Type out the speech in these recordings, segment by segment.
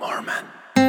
Mormon.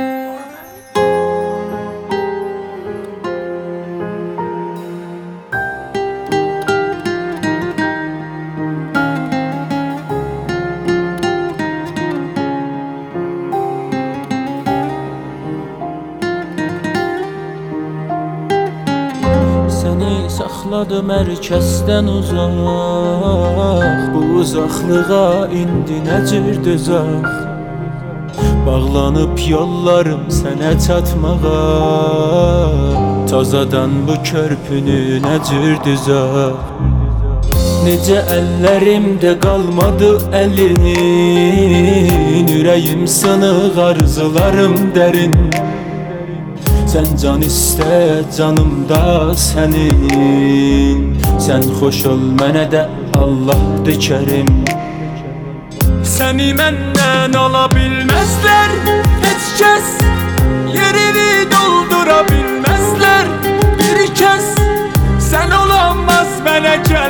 Səni saxladı mərkəzdən uzaq, bu uzaqlığa indi necir dözək? Bağlanıb yollarım sənə çatmağa, tazadan bu körpünü necir düzək? Necə əllərimdə qalmadı əlin, ürəyim sınıq, arzularım dərin. Sən can istə, canımda sənin. Sən xoş ol mənə də Allahdır Kərim. Səni məndən ala bilməzlər heç kəs, yerini doldura bilməzlər bir kəs. Sən olanmaz mənə gəl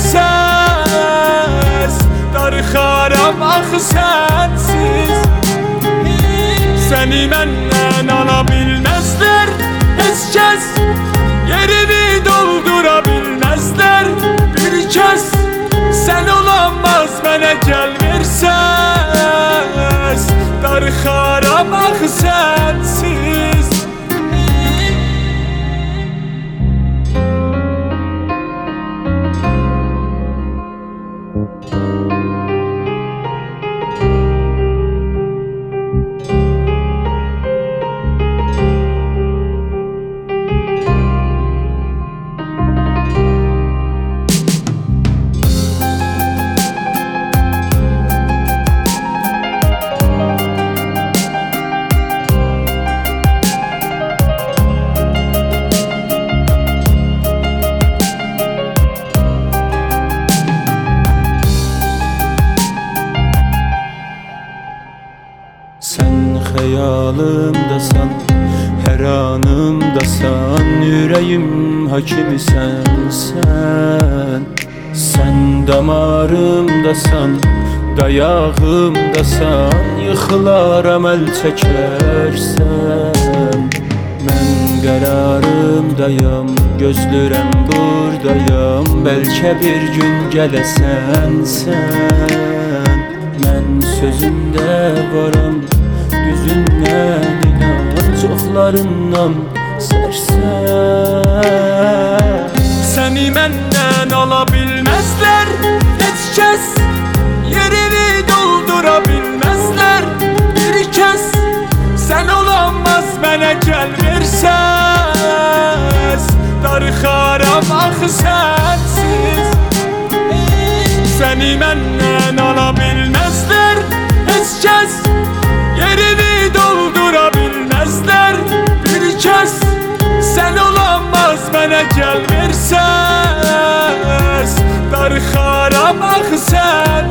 versəz, darıxaram axı sənsiz. Səni məndən ala bilməzlər heç kəs, yerini doldura bilməzlər bir kəs. Sən olanmaz mənə gəl versəz, darıxaram axı sənsiz. Sən xəyalımdasan, hər anımdasan, ürəyim hakimisən sən. Sən damarımdasan, dayağımdasan, yıxılaram əl çəkərsən. Mən qərarımdayam, gözlürəm buradayam, bəlkə bir gün gələsən sən. Mən sözümdə varam, düzündən inan, çoxlarından sərsən. Səni məndən ala bilməzlər heç kəs, yerini doldura bilməzlər bir kəs. Sən olanmaz mənə gəl versəz, darıxaram axı sənsiz. Səni məndən ala bilməzlər heç kəs, yerini doldura bilməzlər bir kəs. Sən olanmaz mənə gəl versəz, darıxaram axı sən.